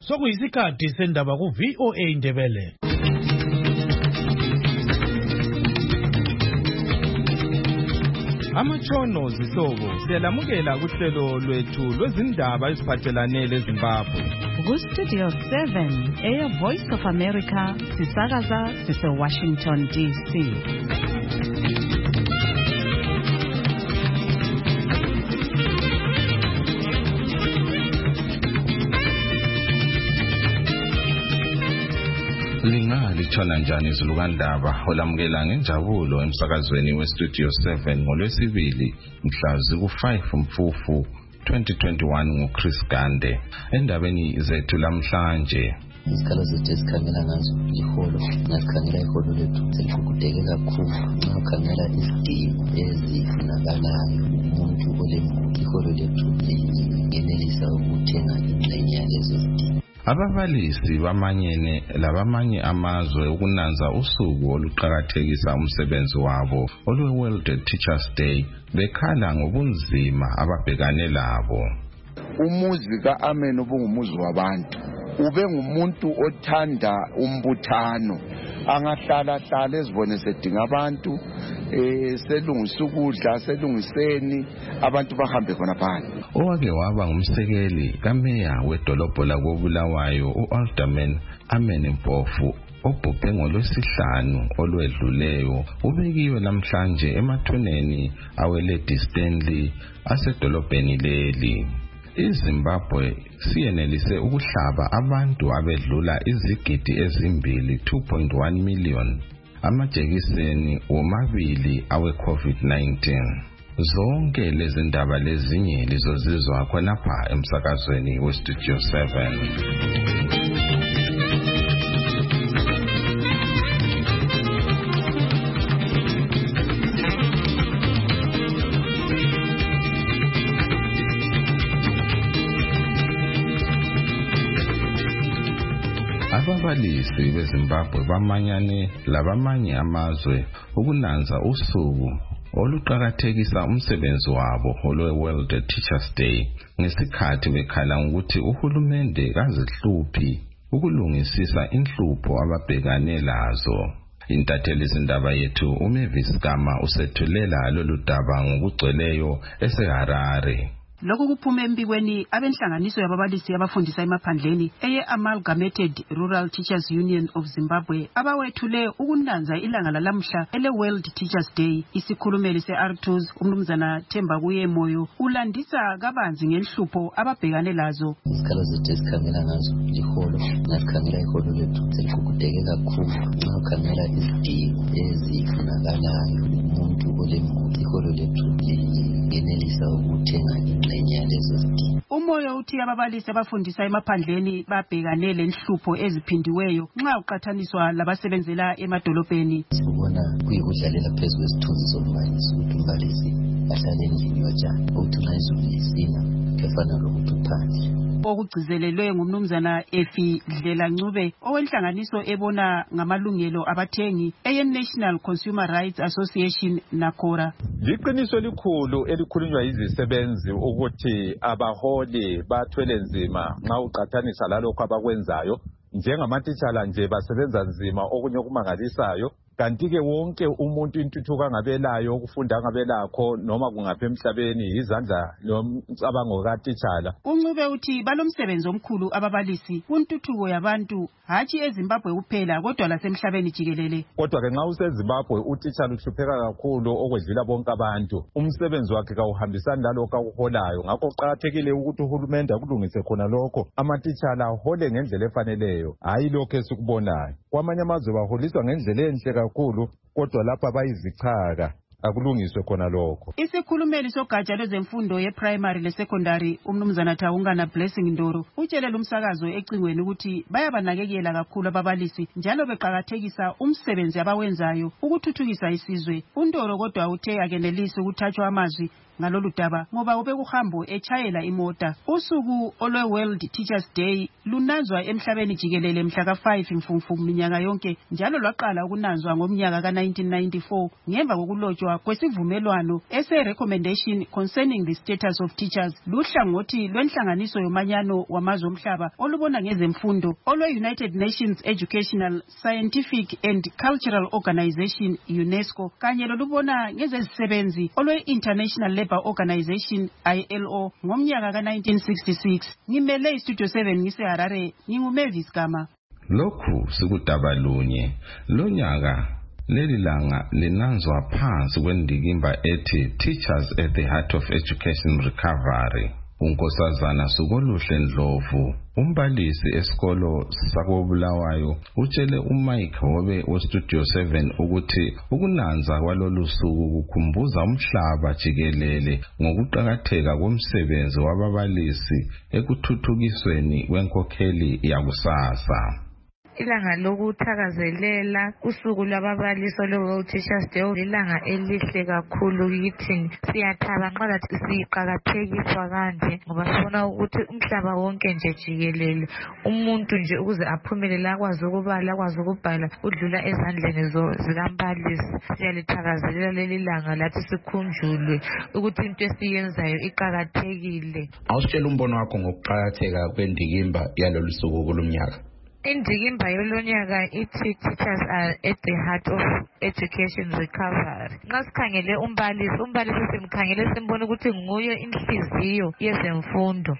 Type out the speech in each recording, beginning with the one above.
Sokuyisikhathi sendaba ku VOA Ndebele. Amatshono zihlobo siyalamukela kuhlelo lwethu lwezindaba eziphathelane leZimbabwe. Ku-Studio 7 Air Voice of America sisakaza sise-Washington DC. Lingalithola njani izilukandaba olamukela ngenjabulo emsakazweni weStudio 7 ngolwesibili mhla ziku-5 Mfufu 2021 nguChris Gande. Endabeni zethu lamhlanje, isikhala zethu esikhangela ngazo iholo, ngasikhangela iholo lethu seligugudeke kakhulu. Nxa ukhangela izidingo ezifunakalayo umuntu olemuli, iholo lethu lingenelisa ukuthenga ingxenye yalezo zidingo. Ababalisi bamanyene labamanye amazwe ukunanza usuku oluqhakathekisa umsebenzi wabo olwe-World Teachers Day bekhala ngobunzima ababhekane labo. Umuzi ka-Amen ubungumuzi wabantu, ube ngumuntu othanda umbuthano, angahlala ezibone sedinga abantu, selungisa ukudla, selungiseni abantu bahambe khona phandle. Owake waba ngumsekeli kameya wedolobho lakoBulawayo u-Alderman Amen Mpofu obhubhe ngolwesihlanu olwedluleyo ubekiwe namhlanje emathuneni aweLady Stanley asedolobheni leli. iZimbabwe siyenelise ukuhlaba abantu abedlula izigidi ezimbili 2.1 million amajekiseni womabili awe-COVID-19. Zonke lezi ndaba lezinye lizozizwa khonapha emsakazweni weStudio 7. Ababalisi beZimbabwe bamanyane labamanye amazwe ukunanza usuku oluqhakathekisa umsebenzi wabo olwe-World Teachers Day ngesikhathi bekhala ukuthi uhulumende kazihluphi ukulungisisa inhlupho ababhekane lazo. Intatheli zindaba yethu uMavis Gama usethulela lolu daba ngokugcweleyo eseHarare. Lokhu kuphume embikweni abenhlanganiso yababalisi abafundisa emaphandleni eye-Amalgamated Rural Teachers Union of Zimbabwe abawethule ukunanza ilanga lalamhla ele-World Teachers Day. Isikhulumeli se-Artus umnumzana Themba Kuyemoyo ulandisa kabanzi ngenhlupho ababhekane lazo. Isikhala zethu esikhangela ngazo iholo, ngasikhangela iholo lethu seligugudeke kakhulu. Nxa ukhangela izidingo ezifunakalayo umuntu olemuli, iholo lethu lingenelisa ukuthenga ingxenye yalezo zidingo. Umoyo uthi ababalisi abafundisa emaphandleni babhekane lenhlupho eziphindiweyo nxa uqathaniswa labasebenzela emadolobheni. Sibona kuyikudlalela phezu kwesithunzi sombalisi ukuthi umbalisi ahlale endlini yotshani, ukuthi nxa izulu lisina kefana lokuthi uphandle. Okugcizelelwe ngumnumzana Efi Dlelancube owenhlanganiso ebona ngamalungelo abathengi eye-National Consumer Rights Association NACORA. Liqiniso elikhulu elikhulunywa yizisebenzi ukuthi abaholi bathwele nzima nxa uqathanisa lalokho abakwenzayo. Njengamatitshala nje basebenza nzima okunye okumangalisayo. Kanti-ke wonke umuntu intuthuko angabelayo, ukufunda angabelakho noma kungapha emhlabeni izandla lomcabango katitshala. UNcube uthi balomsebenzi omkhulu ababalisi kuntuthuko yabantu hatshi eZimbabwe kuphela kodwa lasemhlabeni jikelele. Kodwa-ke nxa useZimbabwe utitshala uhlupheka kakhulu okwedlula bonke abantu. Umsebenzi wakhe kawuhambisani lalokho akuholayo. Ngakho kuqakathekile ukuthi uhulumende akulungise khona lokho, amatitshala ahole ngendlela efaneleyo, hayi lokho esikubonayo. Kwamanye amazwe baholiswa ngendlela enhle kakhulu kodwa lapha bayizichaka, akulungiswe khona lokho. Isikhulumeli sogatsha lwezemfundo ye-primary le-secondary umnumzana Thawungana Blessing Ndoro utshelele umsakazo ecingweni ukuthi bayabanakekela kakhulu ababalisi njalo beqakathekisa umsebenzi abawenzayo ukuthuthukisa isizwe. uNdoro kodwa uthe akenelisi ukuthatshwa amazwi ngalolu daba ngoba ubekuhambo etshayela imota. Usuku olwe World Teachers Day lunanzwa emhlabeni jikelele mhla ka5 Mfumfu minyaka yonke njalo lwaqala ukunanzwa ngomnyaka ka1994 ngemva kokulotshwa kwesivumelwano ese recommendation concerning the status of teachers luhlangothi lwenhlanganiso yomanyano wamazwe omhlaba olubona ngezemfundo olwe United Nations Educational, Scientific and Cultural Organization UNESCO kanye lolubona ngezezisebenzi olwe International Labour Organization ILO ngomnyaka ka1966. Ngimele istudio 7 ngiseHarare nginguMavis Gama. Lokhu sikudaba lunye lonyaka leli langa linanzwa phansi kwendikimba ethi Teachers at the Heart of Education Recovery. Unkosazana Sukoluhle Ndlovu umbalisi esikolo sakobulawayo utshele uMike Hobe weStudio 7 ukuthi ukunanza kwalolu suku kukhumbuza umhlaba jikelele ngokuqhakatheka komsebenzi wababalisi ekuthuthukisweni kwenkokheli yakusasa. Ilanga lokuthakazelela usuku lwababalisi lwe Teachers Day ilanga elihle kakhulu kithi. Siyathaba nxa lathi siqhakathekiswa kanje ngoba sibona ukuthi umhlaba wonke nje jikelele umuntu nje ukuze aphumelele akwazi ukubala akwazi ukubhala udlula ezandleni zikaMbalisi. Siyalithakazelela leli langa lathi sikhunjulwe ukuthi into esiyenzayo iqhakathekile. Awusitshela umbono wakho ngokuqhakatheka kwendikimba yalolu suku kulomnyaka. Indikimba yolonyaka ithi Teachers are at the heart of education recovery. Nxa sikhangele umbalisi simkhangele simbona ukuthi nguye inhliziyo yezemfundo.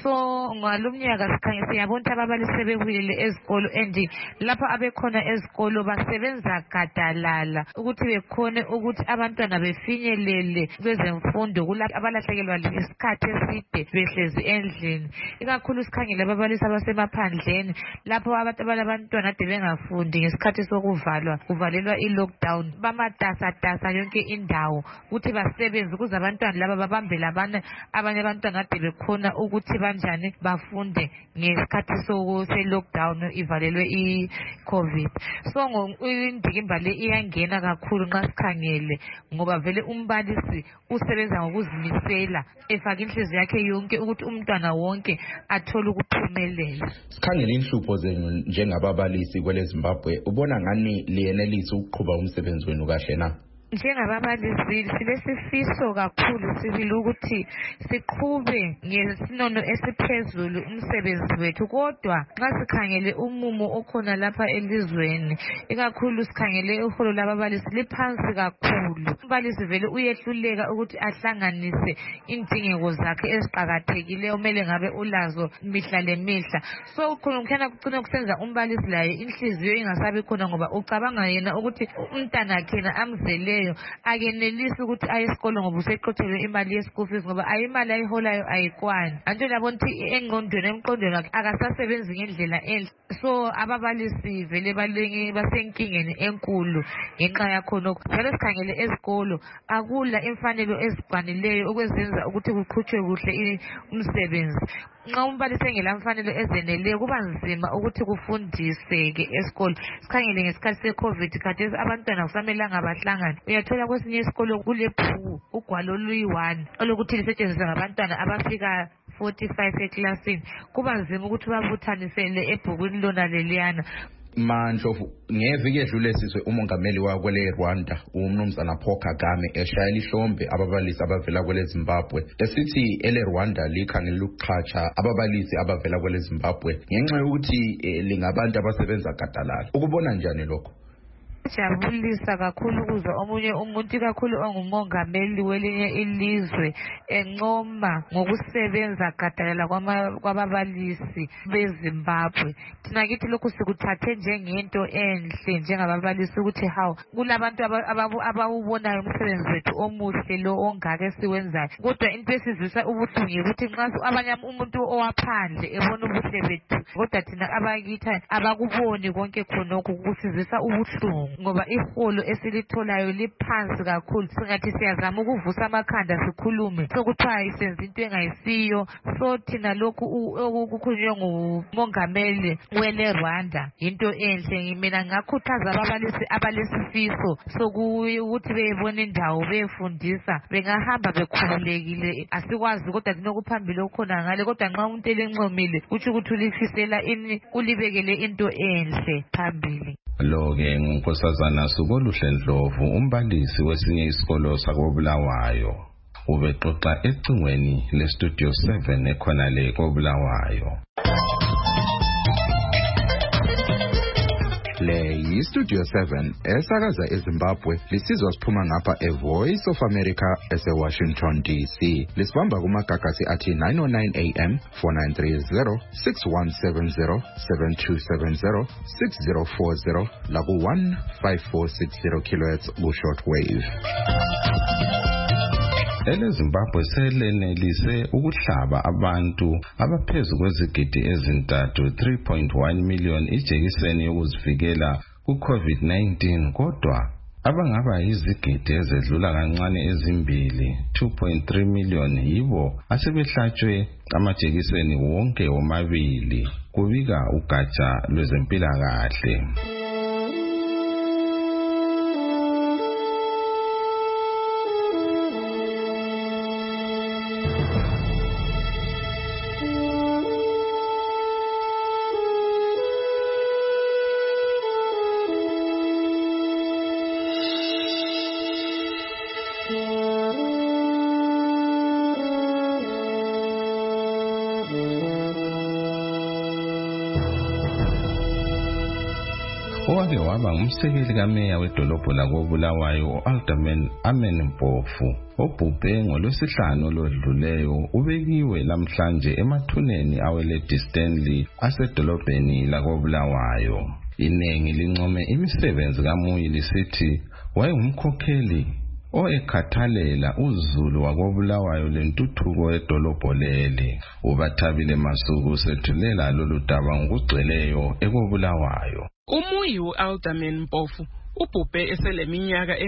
So ngalomnyaka siyabona ukuthi ababalisi sebebuyele ezikolo and lapha abekhona ezikolo basebenza gadalala ukuthi bekhone ukuthi abantwana befinyelele kwezemfundo kulapho abalahlekelwa isikhathi eside behlezi endlini. Ikakhulu sikhangele ababalisi abasemaphandleni lapho abantu abalabantwana ade bengafundi ngesikhathi kuvalelwa i-lockdown bamatasatasa yonke indawo ukuthi basebenze ukuze abantwana laba babambele abanye abantwana ade bekhona ukuthi banjani bafunde ngesikhathi se-lockdown ivalelwe i-COVID. So indikimba le iyangena kakhulu nxa sikhangele ngoba vele umbalisi usebenza ngokuzimisela efaka inhliziyo yakhe yonke ukuthi umntwana wonke athole ukuphumelela. Sikhangele inhlupho zenu njengababalisi kwele Zimbabwe ubona ngani liyenelisa ukuqhuba umsebenzi wenu kahle na? Njengababalisi silesifiso kakhulu sibili ukuthi siqhube ngesinono esiphezulu umsebenzi wethu kodwa nxa sikhangele umumo okhona lapha elizweni ikakhulu sikhangele uholo lababalisi liphansi kakhulu. Umbalisi vele uyehluleka ukuthi ahlanganise indingeko zakhe eziqhakathekileyo omele ngabe ulazo mihla lemihla. So kukhona kucina kusenza umbalisi laye inhliziyo ingasabi khona ngoba ucabanga yena ukuthi umntana wakhe amzele akenelisi ukuthi aye esikolo ngoba useqothelwe imali ye-school fees ngoba ayimali ayiholayo ayikwani. Anto labona ukuthi emqondweni wakhe akasasebenzi ngendlela enhle. So ababalisi vele basenkingeni enkulu ngenxa yakhonokho. Njalo sikhangele ezikolo akula imfanelo ezikwanileyo okwenza ukuthi kuqhutshwe kuhle umsebenzi. Nxa umbalisi engela mfanelo ezeneleyo kuba nzima ukuthi kufundiseke esikolo. Sikhangele ngesikhathi se-COVID khathesi abantwana kusamelanga bahlangane. Uyathola kwesinye isikolo kulephuku ugwalo oluyi-1 olokuthi lisetshenziswa ngabantwana abafika 45 eklasini. Kuba nzima ukuthi babuthanisele ebhukwini lona leliyana. Mandlovu ngeviki edlule sizwe umongameli wakwele Rwanda uMnumzana Paul Kagame eshayela ihlombe ababalisi abavela kwele Zimbabwe esithi ele Rwanda likhangela ukuxhatsha ababalisi abavela kwele Zimbabwe ngenxa yokuthi lingabantu abasebenza gadalala. Ukubona njani lokho? Jabulisa kakhulu kuzwa omunye umuntu kakhulu ongumongameli welinye ilizwe encoma ngokusebenza gadalala kwababalisi beZimbabwe. Thina kithi lokhu sikuthathe njengento enhle njengababalisi ukuthi hawu kulabantu abawubonayo umsebenzi wethu omuhle lo ongaka esiwenzayo. Kodwa into esizwisa ubuhlungu ukuthi nxa abanye umuntu owaphandle ebona ubuhle bethu kodwa thina abakitha abakuboni konke khonokho kusizwisa ubuhlungu. ngoba iholo esilitholayo liphansi kakhulu. Singathi siyazama ukuvusa amakhanda sikhulume sokuthiwa isenza into engayisiyo. So thina lokhu okukhulunywe ngumongameli wele Rwanda into enhle. Mina ngakhuthaza ababalisi abalesifiso sokuthi beyibona indawo beyefundisa bengahamba bekhululekile. Asikwazi kodwa kunokuphambili okhona ngale, kodwa nxa umuntu elincomile utsho ukuthi ulifisela ini, ulibekele into enhle phambili. Lo-ke ngunkosazana Suboluhle Ndlovu, umbalisi wesinye isikolo sakoBulawayo, ubexoxa ecingweni leStudio 7 ekhona le koBulawayo. Le yiStudio 7 esakaza eZimbabwe, lisizwa siphuma ngapha eVoice of America eseWashington DC. Lisibamba kumagagasi athi 909 AM, 4930, 6170, 7270, 6040 laku 15460 kHz ku-shortwave. EZimbabwe selenelise ukuhlaba abantu abaphezu kwezigidi ezintathu 3.1 million ijekiseni yokuzivikela ku-COVID-19, kodwa abangaba yizigidi ezedlula kancane ezimbili 2.3 million yibo asebehlatshwe amajekiseni wonke womabili, kubika ugatsha lwezempilakahle. Owake waba ngumsekeli kameya wedolobho lakoBulawayo u-Alderman Amen Mpofu, obhubhe ngoLwesihlanu olodluleyo, ubekiwe lamhlanje emathuneni aweledi Stanley asedolobheni lakoBulawayo. Inengi lincome imisebenzi kaMuyi lisithi wayengumkhokheli ekhathalela uzulu wakoBulawayo lentuthuko edolobho leli. uBathabile Masuku sethulela lolu daba ngokugcweleyo ekoBulawayo. Umuyi u-Alderman Mpofu ubhubhe eseleminyaka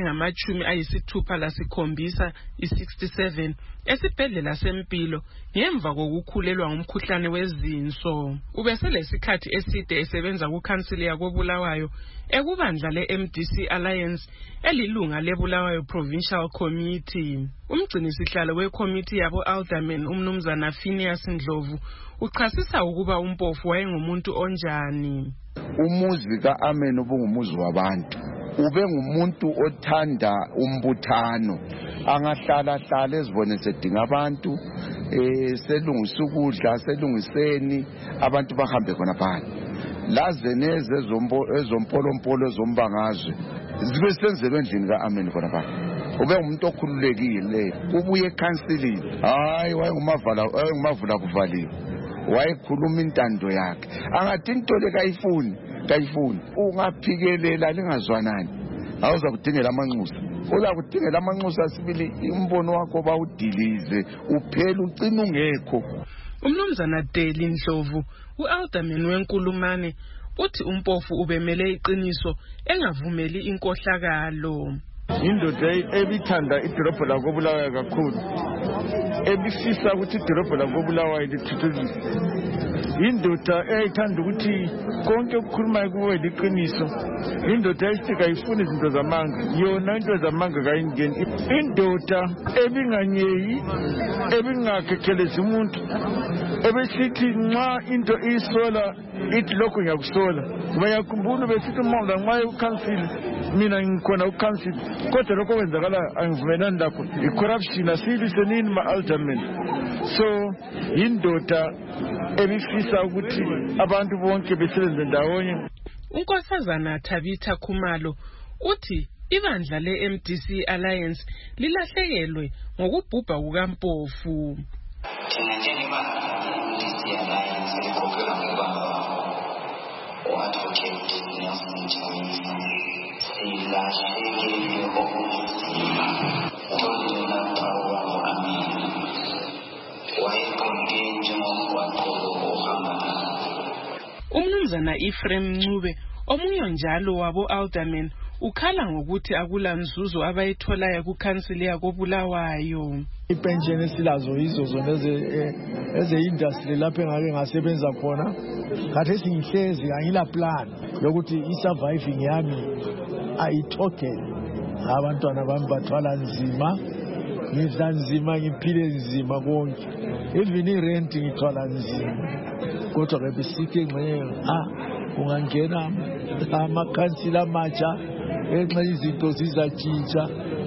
engama-67 i-67 esibhedlela sempilo ngemva kokukhulelwa ngumkhuhlane wezinso. Ubeselesikhathi eside esebenza kukhansili yakoBulawayo ekubandla le-MDC Alliance elilunga leBulawayo Provincial Committee. Umgcinisihlalo wekhomithi yabo Alderman umnumzana Phineas Ndlovu uchasisa ukuba uMpofu wayengumuntu onjani. Umuzi ka-Amen ubungumuzi wabantu, ube ngumuntu othanda umbuthano, angahlala ezibone sedinga abantu, selungisa ukudla, selungiseni abantu bahambe khona phana. Laze neze ezompolompolo ezombangazwe zibe senzelwe endlini ka-Amen khona phana. Ube ngumuntu okhululekile, ubuye ekhansilini, hayi wayengumavula kuvaliwe, wayekhuluma intando yakhe, angathi into le kayifuni. Ungaphikelela lingazwanani, awuza kudingela amanxusa, uza kudingela amanxusa sibili imbono wakho bawudilize uphela ucina ungekho. Umnumzana Deli Ndlovu, u-Alderman wenkulumane, uthi uMpofu ubemele iqiniso engavumeli inkohlakalo. Indoda ebithanda idolobho lakoBulawayo kakhulu, ebifisa ukuthi idolobho lakoBulawayo lithuthukiswe. Indoda eyayithanda ukuthi konke okukhulumayo kube liqiniso. Indoda eyisithi kayifuni izinto zamanga, yona into zamanga kayingeni. Indoda ebinganyeyi, ebingakekhelezi umuntu, ebesithi nxa into isola ithi lokho ngiyakusola. Bayakhumbula besithi umonga nxa ukhansili, mina ngikhona ukhansili, kodwa lokho kwenzakala angivumelani lakho. I-corruption asilisenini ma-Alderman. So indoda ebifisa ukuthi abantu bonke besebenze ndawonye. Unkosazana Thabitha Khumalo uthi ibandla le-MDC Alliance lilahlekelwe ngokubhubha kukaMpofu. Thina njengebandla le-MDC Alliance elikhokhelwa ngubaba u-Advocate Nelson Chamisa silahlekelwe okunzima. Lapha u-Amen wayeqonde njengomgwaqo ohamba. Umnumzana Ephraim Ncube, omunye njalo wabo Alderman, ukhala ngokuthi akula nzuzo abayitholayo kukhansili yakoBulawayo. Ipension esilazo yizo zona eze-industry lapho engake ngasebenza khona. Khathesi ngihlezi angila plan yokuthi i-surviving yami ayithokele. Abantwana bami bathwala nzima, ngidla nzima, ngiphile nzima konke. Even i-rent ngithwala nzima. Kodwa ke besike ngxenye kungangena amakhansili amatsha enxa izinto zizatshintsha.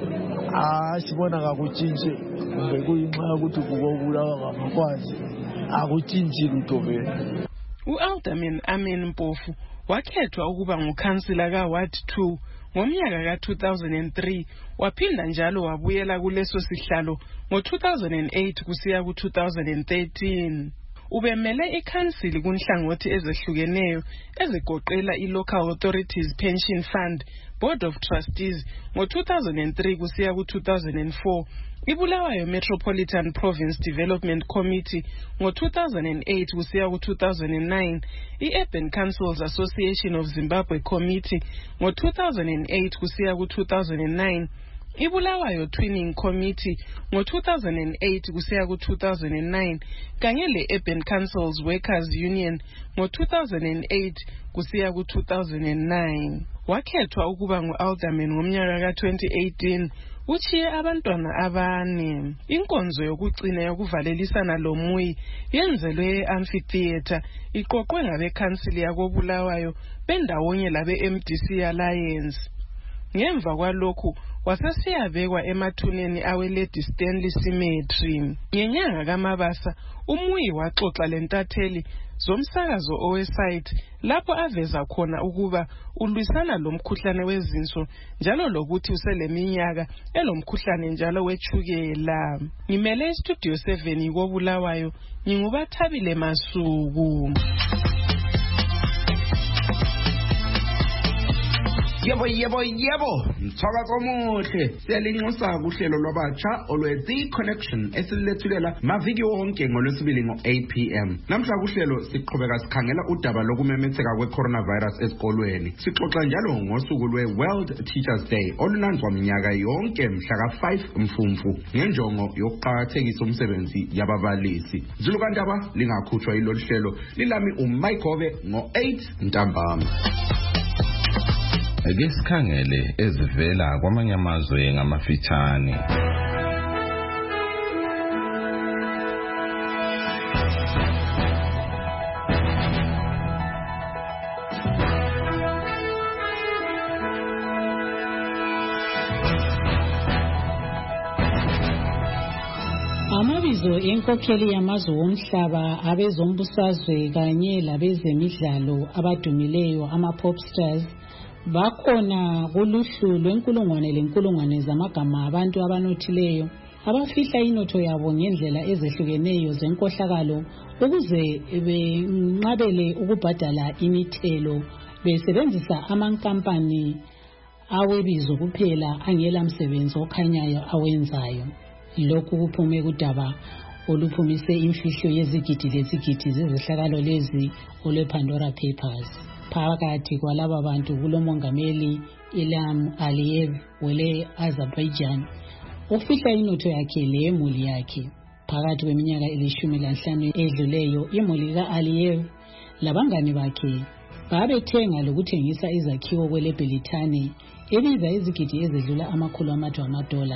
Sibona ngakutshintshe kumbe kuyinxa yokuthi kukobulawa ngakwazi akutshintshi lutho vele. U-Alderman Amin Mpofu wakhethwa ukuba ngukhansila ka-Ward 2 ngomnyaka ka-2003 waphinda njalo wabuyela kuleso sihlalo ngo-2008 kusiya ku-2013. Ubemele ikhansili kunhlangothi ezehlukeneyo ezigoqela i-Local Authorities Pension Fund Board of Trustees ngo-2003 kusiya ku-2004, iBulawayo Metropolitan Province Development Committee ngo-2008 kusiya ku-2009, i-Urban Councils Association of Zimbabwe Committee ngo-2008 kusiya ku-2009, iBulawayo Twinning Committee ngo-2008 kusiya ku-2009 kanye le-Urban Councils Workers Union ngo-2008 kusiya ku-2009. Wakhethwa ukuba ngu-alderman ngomnyaka ka-2018. Uchiye abantwana abane. Inkonzo yokugcina yokuvalelisana lomuyi yenzelwe e-amphitheater iqoqwe ngabekhansili yakoBulawayo bendawonye labe-MDC Alliance. Ngemva kwalokhu wasesiyabekwa emathuneni awe-Lady Stanley Cemetery. Ngenyanga kaMabasa umuyi waxoxa lentatheli zomsakazo owesite lapho aveza khona ukuba ulwisana lomkhuhlane wezinso njalo lokuthi useleminyaka elomkhuhlane njalo wetshukela. Ngimele iStudio 7 koBulawayo, ngingubathabile Masuku. Yebo, mthakazo omuhle. Siyalinxusa kuhlelo lwabatsha olwe-The Connection esililethulela maviki wonke ngolwesibili ngo-8 p.m. Namhla kuhlelo siqhubeka sikhangela udaba lokumemetheka kwe-coronavirus esikolweni. Sixoxa njalo ngosuku lwe-World Teachers Day olunanzwa minyaka yonke mhla ka-5 Mfumfu ngenjongo yokuqakathekisa umsebenzi yababalisi. Zulukandaba lingakhutshwa yilolu hlelo lilami uMike Hove ngo-8 ntambama. Ake sikhangele ezivela kwamanye amazwe ngamafitshane. Amabizo enkokheli yamazwe womhlaba abezombusazwe kanye labezemidlalo abadumileyo ama-popstars bakhona kuluhlu lwenkulungwane zamagama abantu abanothileyo abafihla inotho yabo ngendlela ezehlukeneyo zenkohlakalo ukuze benqabele ukubhadala imithelo besebenzisa amankampani awebizo kuphela angela msebenzi okhanyayo awenzayo. Lokhu kuphume kudaba oluphumise imfihlo yezigidi lezigidi zezehlakalo lezi olwePandora Papers. Phakathi kwalaba bantu kulomongameli Ilham Aliyev wele-Azerbaijan ofihla inotho yakhe lemuli yakhe. Phakathi kweminyaka 15 edluleyo imuli ka-Aliyev labangani bakhe babethenga lokuthengisa izakhiwo kweleBelitani ebiza izigidi ezedlula $200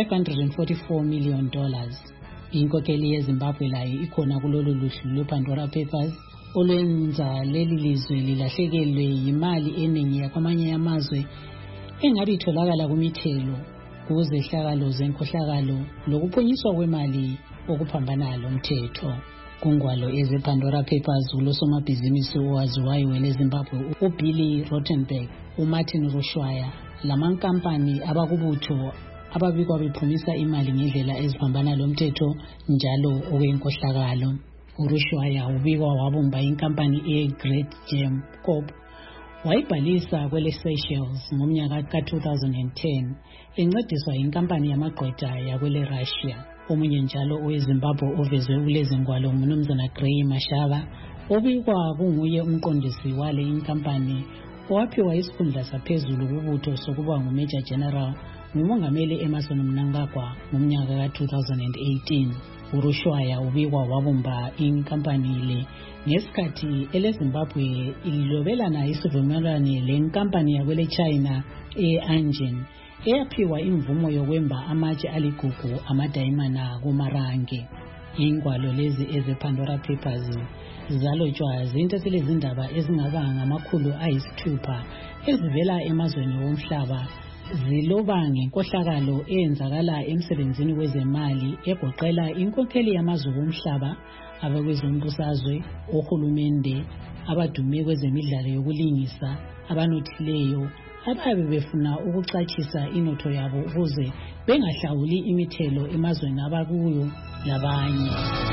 $544 million. Inkokheli yeZimbabwe layo ikhona kulolu luhlu lwePandora Papers olwenza leli lizwe lilahlekelwe yimali eningi yakwamanye amazwe engabe itholakala kumithelo kuzehlakalo zenkohlakalo lokuphunyiswa kwemali okuphambana lomthetho. Kungwalo ezePandora Papers ulosomabhizinisi owaziwayo weleZimbabwe uBilly Rottenberg, uMartin Rushwaya lamankampani abakubutho ababikwa bephumisa imali ngendlela eziphambana lomthetho njalo okwenkohlakalo. uRushwaya ubikwa wabumba inkampani eGreat Gem Corp wayibhalisa kwele-Seychelles ngomnyaka ka-2010 encediswa inkampani yamagqwetha yakwele-Russia. Omunye njalo oweZimbabwe ovezwe kulezi ngwalo nguMnumzana Gray Mashaba obikwa kunguye umqondisi wale inkampani owaphiwa isikhundla saphezulu kubutho sokuba nguMajor General ngumongameli Emmerson Mnangagwa ngomnyaka ka-2018. uRushwaya ubikwa wabumba inkampani le ngesikhathi eleZimbabwe ilobelana isivumelwano lenkampani yakwele China e-Anjin eyaphiwa imvumo yokwemba amatshe aligugu amadayimana kumarange. Ingwalo lezi ezePandora Papers zalotshwa zindaba ezingaba ngamakhulu ayisithupha ezivela emazweni womhlaba ziloba ngenkohlakalo eyenzakala emsebenzini wezemali egoqela inkokheli yamazwe omhlaba, abakwezombusazwe, ohulumende, abadume kwezemidlalo yokulingisa, abanothileyo ababe befuna ukucatshisa inotho yabo ukuze bengahlawuli imithelo emazweni abakuyo labanye.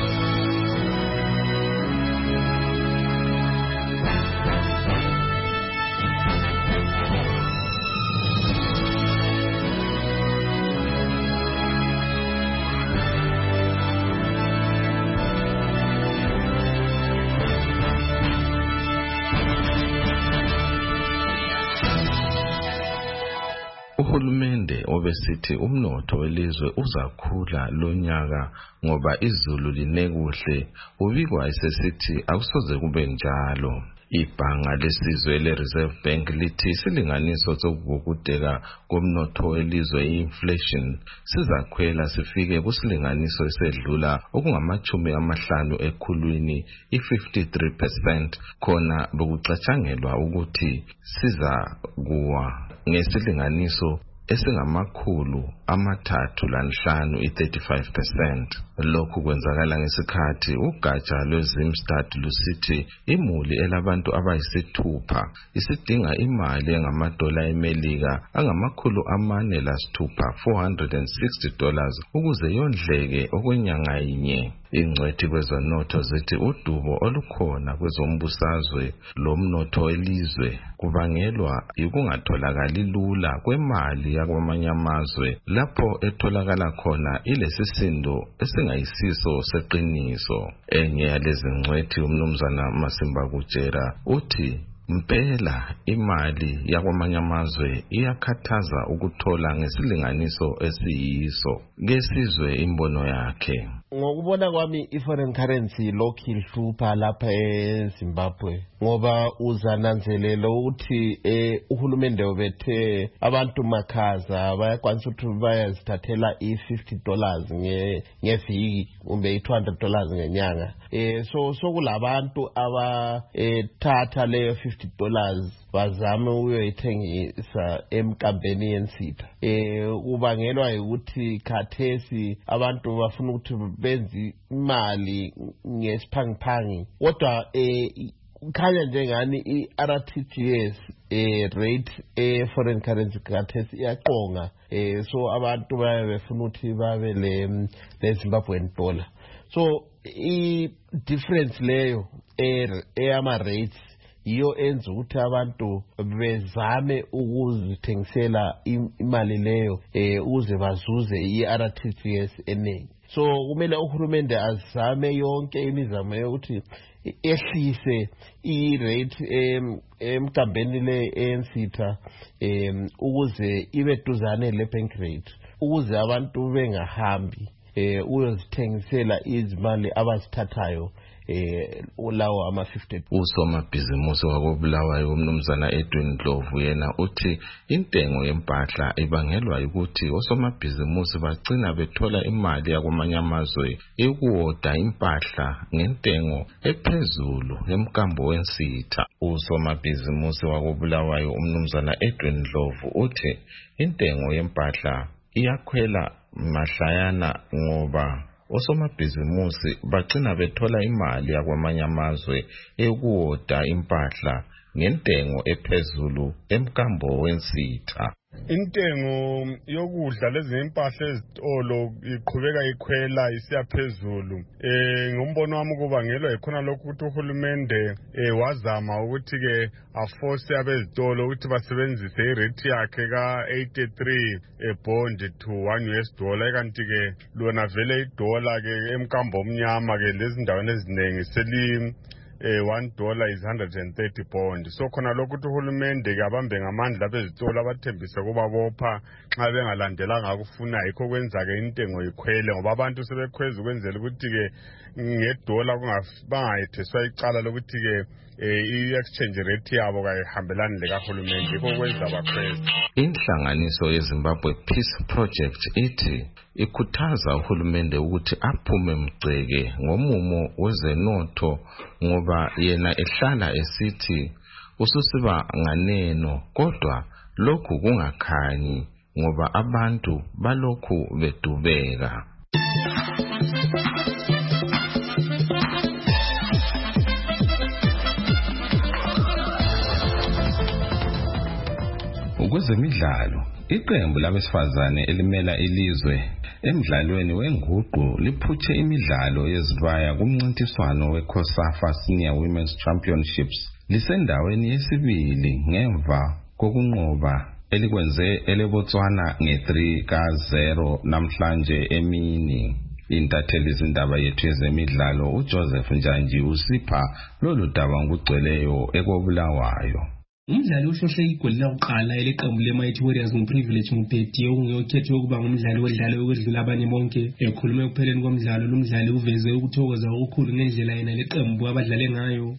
Uhulumende obesithi umnotho welizwe uzakhula lonyaka ngoba izulu line kuhle, ubikwa esesithi akusoze kube njalo. Ibhanga lesizwe le-Reserve Bank lithi isilinganiso sokuvukudeka komnotho welizwe i-inflation sizakhwela sifike kusilinganiso esedlula okungama-50 ekhulwini i-53%, khona bekucatshangelwa ukuthi sizakuwa ngesilinganiso esingama-305 i-35%. Lokhu kwenzakala ngesikhathi ugatsha lweZimstad lusithi imuli elabantu abayisithupha isidinga imali engamadola eMelika angama-406 $460 ukuze yondleke okwenyanga yinye. Ingcwethi kwezonotho zithi udubo olukhona kwezombusazwe lomnotho welizwe kubangelwa yikungatholakali lula kwemali yakwamanye amazwe lapho etholakala khona ilesisindo esingayisiso seqiniso. Enye yalezi ngcwethi umnumzana Masimba Kutshera uthi mpela imali yakwamanye amazwe iyakhathaza ukuthola ngesilinganiso esiyiso. Ngesizwe imbono yakhe. Ngokubona kwami i-foreign currency lokhu ihlupha lapha eZimbabwe ngoba uzananzelela ukuthi uhulumende obethe abantu makhaza bayakwanisa ukuthi bayazithathela $50 ngeviki kumbe $200 ngenyanga. So kulabantu abathatha leyo $50 bazame uyoyithengisa emkampeni yensitha. Kubangelwa ukuthi khathesi abantu bafuna ukuthi benzi imali ngesiphangiphangi, kodwa khanya njengani i-RTGS rate foreign currency khathesi iyaqonga, so abantu baye befuna ukuthi babe le-Zimbabwean dollar. So i-difference leyo eyama-rates iyo enza ukuthi abantu bezame ukuzithengisela imali leyo ukuze bazuze i-RTGS eningi. So kumele uhulumende azame yonke imizamo yokuthi ehlise i-rate emkampeni le ensitha ukuze ibe duzane le-bank rate ukuze abantu bengahambi uyozithengisela izimali abazithathayo ulawo ama-50. Usomabhizimusi wakobulawayo umnumzana Edwin Ndlovu yena uthi intengo yempahla ibangelwa ukuthi osomabhizimusi bagcina bethola imali yakwamanye amazwe ekuwoda impahla ngentengo ephezulu emkambo wensitha. Usomabhizimusi wakobulawayo umnumzana Edwin Ndlovu uthi intengo yempahla iyakhwela mahlayana ngoba osomabhizimusi bagcina bethola imali yakwamanye amazwe ekuwoda impahla ngentengo ephezulu emkambo wensitha. Intengo yokudla lezi impahla ezitolo iqhubeka ikhwela isiya phezulu. Ngombono wami kubangelwa ikhona lokhu ukuthi uhulumende wazama ukuthi ke aforce abezitolo ukuthi basebenzise irate yakhe ka-83 bond to $1 kanti ke lona vele idola ke emkambo omnyama ke lezi ndaweni eziningi $1 is 130 pound. So khona lokhu ukuthi uhulumende kabambe ngamandla bezitolo abathembise kubabopha nxa bengalandelanga akufuna yikho kwenza-ke intengo ikhwele ngoba abantu sebekhweza ukwenzela ukuthi-ke ngedola bangayetheswa icala lokuthi-ke i-exchange rate yabo kayihambelani lekahulumende yikho kwenza bakhweza. Inhlanganiso yeZimbabwe Peace Project ithi ikhuthaza uhulumende ukuthi aphume mgceke ngomumo wezenotho ngoba yena ehlala esithi ususiba nganeno kodwa lokhu kungakhanyi ngoba abantu balokhu bedubeka. Kwezemidlalo, iqembu labesifazane elimela ilizwe emidlalweni wenguqu liphutshe imidlalo yezibaya kumncintiswano weCOSAFA Senior Women's Championships. Lisendaweni yesibili ngemva kokunqoba elikwenze eleBotswana nge-3-0 namhlanje emini. Intatheli izindaba yethu yezemidlalo uJoseph Njanji usipha lolu daba ngugcweleyo ekobulawayo. Umdlali uhlohle igoli lokuqala eleqembu leMighty Warriors nguPrivilege Mupeti ongeyokhethwe ukuba ngumdlali wedlalo ukwedlula abanye bonke. Ekhulume ekupheleni komdlalo lumdlali uveze ukuthokoza okukhulu ngendlela yena leqembu abadlale ngayo.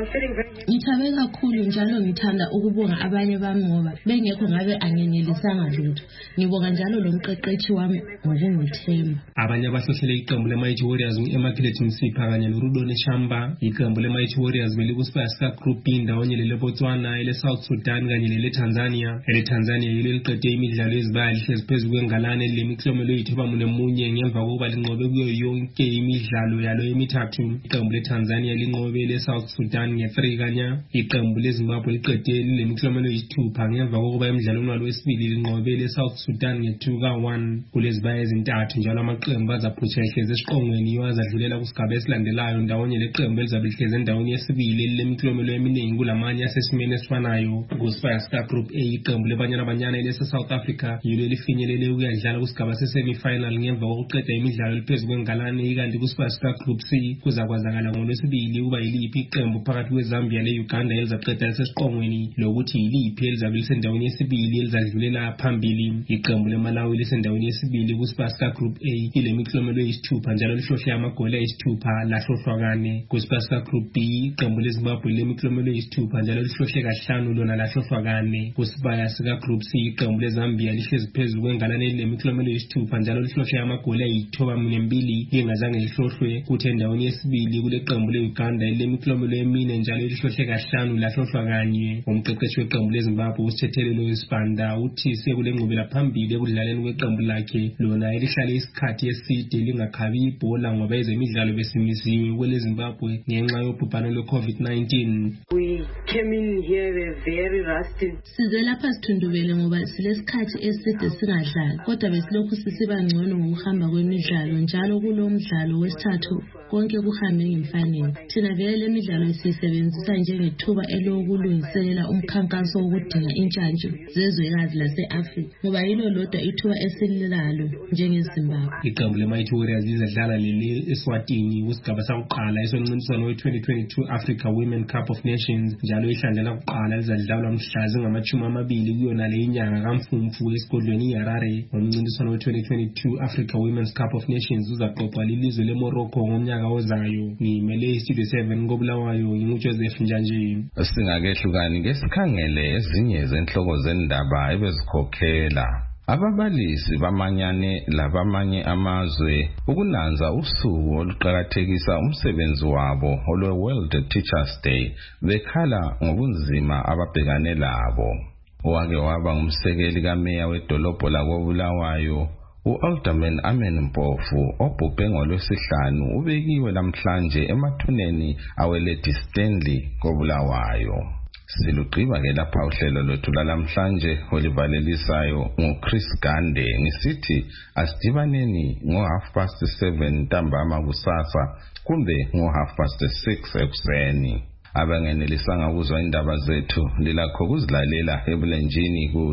Ngithabe kakhulu njalo ngithanda ukubonga abanye bami ngoba bengekho ngabe angenelisanga lutho. Ngibonga njalo lo mqeqeshi wami ngokungithemba. Abanye abahlohlele iqembu leMighty Warriors uEmmaculate Msipha kanye noRudone Shamba. Iqembu leMighty Warriors belikuSpasa Group B ndawonye leBotswana South Sudan kanye leTanzania. ETanzania yilo liqede imidlalo yezibaya lihlezi phezulu kwengalane lemiklomelo eyithoba munye ngemva kokuba linqobe kuyo yonke imidlalo yalo emithathu. Iqembu leTanzania linqobe leSouth Sudan nge-3 kanya. Iqembu leZimbabwe liqede lemiklomelo eyisithupha ngemva kokuba emidlalweni walo wesibili linqobe leSouth Sudan nge-2-1. Kulezibaya ezintathu njalo amaqembu azaphutsha ehlezi esiqongweni yoazadlulela kusigaba esilandelayo ndawonye leqembu elizabe lihlezi endaweni yesibili lemiklomelo eminingi kulamanye asesimeni esifanayo. KuSpasa Group A iqembu lebanyana elese-South Africa yilo elifinyelele ukuyadlala kusigaba se-semi-final ngemva kokuqeda imidlalo eliphezu kwengalane. Ikanti kuSpasa Group C kuzakwazakala ngolwesibili ukuba yiliphi iqembu phakathi kweZambia le-Uganda elizaqeda lisesiqongweni lokuthi yiliphi elizabe lisendaweni yesibili elizadlulela phambili. Iqembu leMalawi lisendaweni yesibili kuSpasa Group A ilemiklomelo eyisithupha njalo lihlohle amagoli ayisithupha lahlohlwa kane. KuSpasa Group B iqembu leZimbabwe lemiklomelo eyisithupha njalo lihlohle kahlanu lona lahlohlwa kane. Kusibaya sika Group C iqembu leZambia lihlezi phezulu kwengalane lemiklomelo eyisithupha njalo lihlohle amagoli ayithoba-2 lingazange lihlohlwe. Kuthi endaweni yesibili kuleqembu le-Uganda elemiklomelo emine njalo lihlohle kahlanu lahlohlwa kanye. Umqeqeshi weqembu leZimbabwe uSithethelelo Sibanda uthi sekulenqubela phambili ekudlaleni kweqembu lakhe lona elihlale isikhathi eside lingakhabi ibhola ngoba ezemidlalo besimisiwe kweleZimbabwe ngenxa yobhubhane lwe-COVID-19. We came in here very rusty. Size lapha sithundubele ngoba silesikhathi eside singadlali kodwa besilokhu sisiba ngcono ngokuhamba kwemidlalo njalo kulo mdlalo wesithathu konke kuhambe ngemfanelo. Thina vele le midlalo siyisebenzisa njengethuba elokulungiselela umkhankaso wokudinga intshantshi zezwekazi lase-Afrika ngoba yilo lodwa ithuba esililalo njengeZimbabwe. Iqembu leMighty Warriors lizadlala le-Eswatini kusigaba sakuqala esomncintiswano we-2022 Africa Women Cup of Nations njalo ihlandla lakuqala lizadlalwa mhla zingama-20 kuyona le inyanga kaMfumfu esigodlweni iHarare. Umncintiswano we-2022 Africa Women's Cup of Nations uzaqoqwa lilizwe leMorocco ngomnyaka ozayo. Ngimele iStudio 7 koBulawayo nginguJoseph Njanji. Singakehlukani ngesikhangele ezinye zenhloko zendaba ebezikhokhela ababalisi bamanyane labamanye amazwe ukunanza usuku oluqhakathekisa umsebenzi wabo olwe-World Teachers Day bekhala ngobunzima ababhekane labo. Owake waba ngumsekeli kameya wedolobho lakoBulawayo u-Alderman Amen Mpofu obhubhe ngolwesihlanu ubekiwe namhlanje emathuneni aweledi Stanley koBulawayo. Silugqiba ke lapha uhlelo lwethu lalamhlanje olivalelisayo nguChris Gande ngisithi asidibaneni ngo7:30 ntambama kusasa kumbe ngo6:30 ekuseni. Abangenelisanga ukuzwa indaba zethu lilakho kuzilalela ebulenjini ku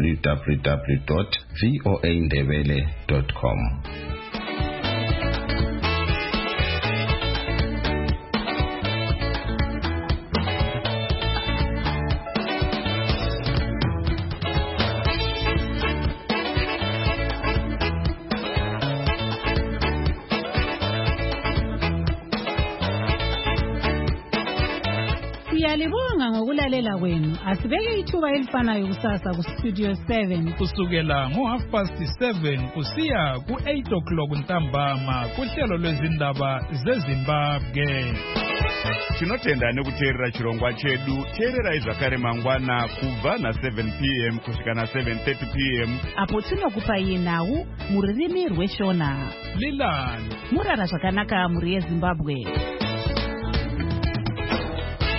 www.voaindebele.com. Siyalibonga ngokulalela kwenu. Asibeke ithuba elifanayo kusasa ku Studio 7 kusukela ngo7:30 kusiya ku8 ntambama kuhlelo lwezindaba zeZimbabwe. Tinotenda nekuteerera chirongwa chedu. Teererai zvakare mangwana kubva na7 p.m. kusvika na7:30 p.m. apo tinokupai nhau muririmi rweshona. Lilani Murara zvakanaka muri yeZimbabwe.